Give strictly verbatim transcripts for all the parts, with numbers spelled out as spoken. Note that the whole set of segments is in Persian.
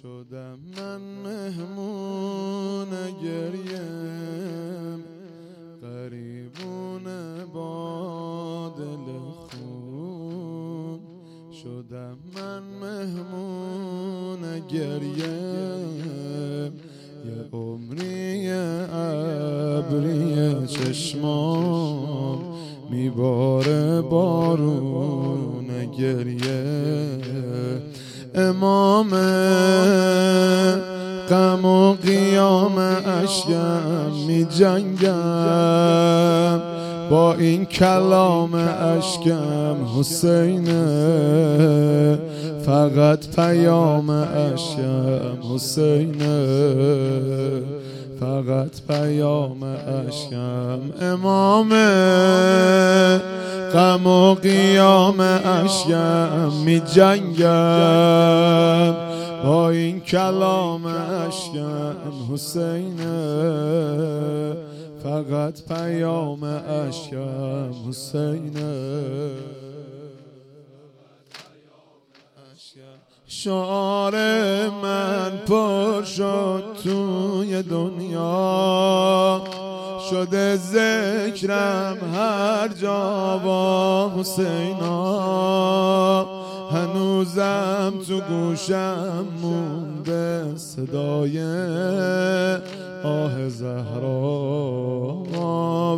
شدم من مهمون گریم، غریبون با دل خون. شدم من مهمون گریم، یه عمری ابری چشمام میباره بارون گریه. امام غم و قیام اشکم می جنگم، با این کلام اشکم حسینه، فقط پیام اشکم حسینه، فقط پیام اشکم. امام غم و قیام اشکم می جنگم، با این کلام اشکم حسینه، فقط پیام اشکم حسینه. شعار من پر شد توی دنیا، شده ذکرم هر جا با حسینا. هنوزم تو گوشم مونده صدای آه زهرا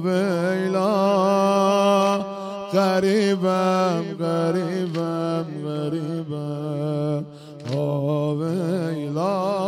ویلا. غریبم غریبم غریبم آه ویلا.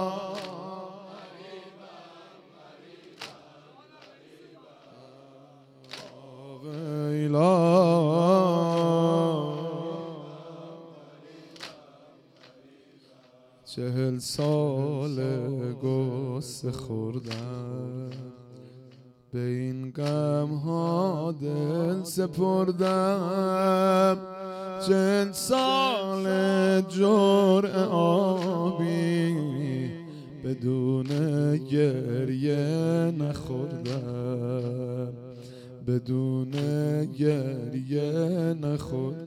چهل سال گسه خوردم، به این غم ها دل سپردم. چهل سال جرعه آبی بدون گریه نخوردم، بدون گریه نخوردم.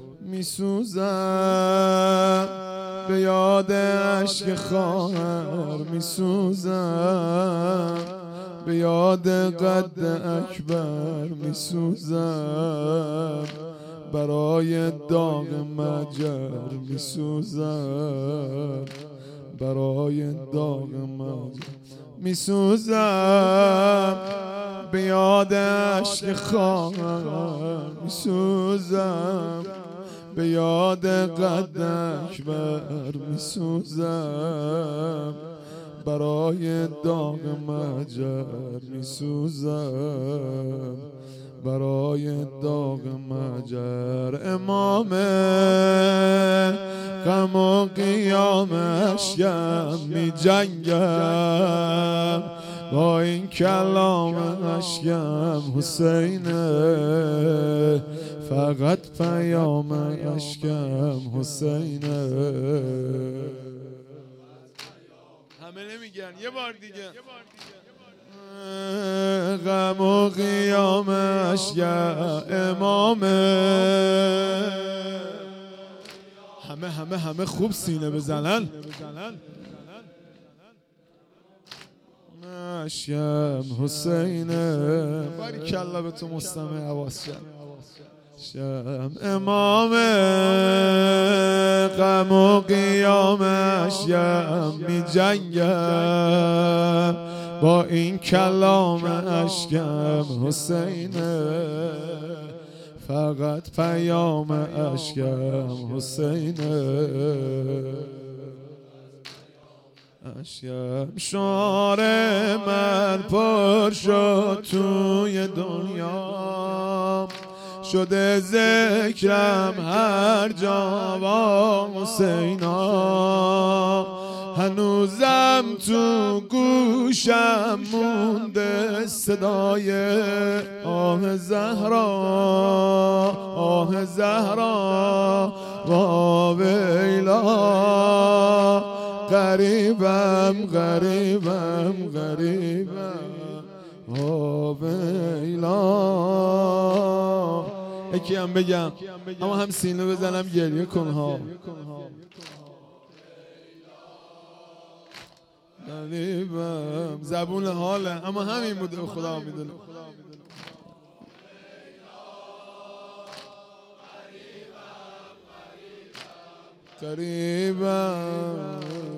میسوزم به یاد عشق خواهر، میسوزم به یاد قد اکبر، میسوزم برای داغ مجر، میسوزم برای داغ مجر. میسوزم به یاد عشق خواهر، میسوزم به یاد قد اکبر، میسوزم برای داغ مجر، میسوزم برای داغ مجر. امام غم و قیام اشکم می جنگم، با این کلام اشکم حسینه، فقط پیام اشکم حسینه. همه نمیگن یه بار دیگه. غم و قیام اشکم امامه. همه همه همه خوب سینه بزنن. اشکم حسینه. باریکلا به تو مستمع عباس جان. شم امام غم و قیام اشکم می جنگم، با این کلام اشکم حسینه، فقط پیام اشکم حسینه. اشکم شعار من پر شد توی دنیا، شده ذکرم هر جا با حسینا. هنوزم تو گوشم مونده صدای آه زهرا، آه زهرا و ویلا. غریبم غریبم غریبم آه ویلا. یکی هم بگم اما هم سینه بزنم گریه کن ها. غریبم زبون حاله اما همین بوده خدا میدونه. غریبم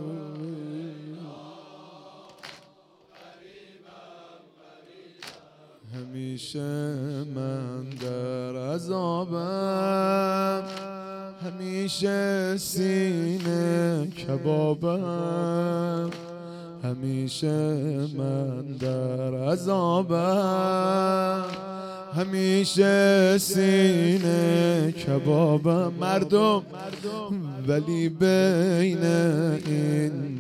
همیشه من در عذابم، همیشه سینه کبابم، همیشه من در عذابم، همیشه سینه کبابم. مردم ولی بین این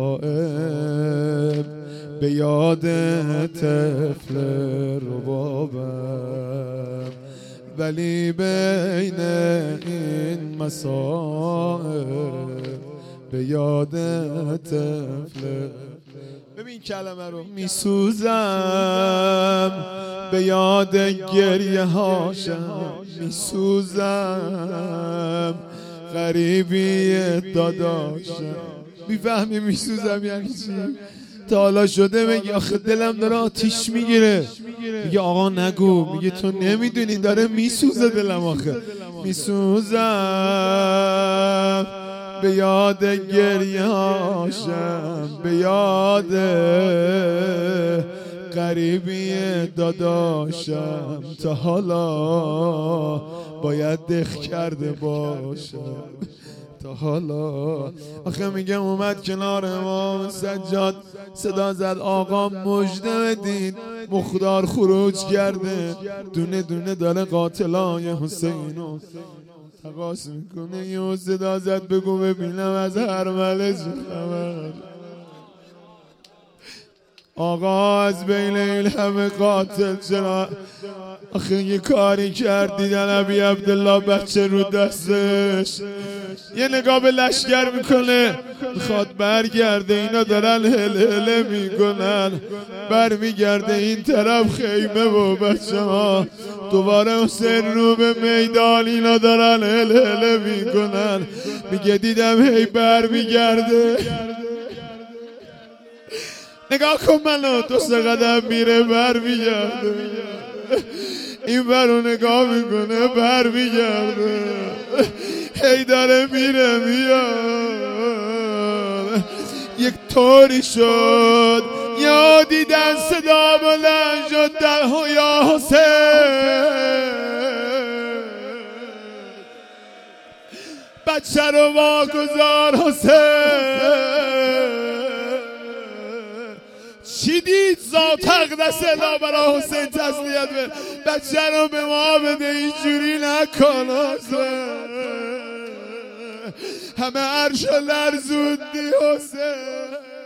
مصائب به یاد طفل ربابم، ولی بین این مصائب به یاد طفل. ببین کلمه رو میسوزم به یاد گریه هاشم، میسوزم غریبی داداشم. میفهمی میسوزم یعنی چی؟ تا حالا شده میگه آخه دلم داره آتیش میگیره، میگه آقا نگو، میگه تو نمیدونی داره میسوزه دلم، آخه میسوزم به یاد گریه هاشم، به یاد غریبی داداشم. تا حالا باید دخ کرده باشم، تا حالا. آخه میگه اومد کنار امام سجاد صدا زد آقا مژده بدین مخدار خروج کرده، دونه دونه داره قاتلای حسینو تقاس میکنه. یه صدا زد بگو ببینم از هرمله چه خبر. آقا از بین این همه قاتل چرا؟ آخه یه کاری کرد دیدن ابی عبدالله بچه رو دستش، یه نگاه به لشگر میکنه میخواد برگرده، اینا دارن هل هله میکنن، برمیگرده این طرف خیمه و بچه ها دوباره حسین رو به میدان، اینا دارن هل هله میکنن. میگه دیدم هی برمیگرده، نگاه کن منو، دو سه قدم میره برمیگرده، این برو نگاه میکنه برمیگرده، هی داره میره میاد. یک طوری شد یا دیدن صدا بلند شد در یا حسین، بچه رو واگذار حسین. چی دید ذات اقدس الا برای حسین تسلیت به بچه رو به ما بده، اینجوری نکن حسین، همه عرش لرزوندی حسین.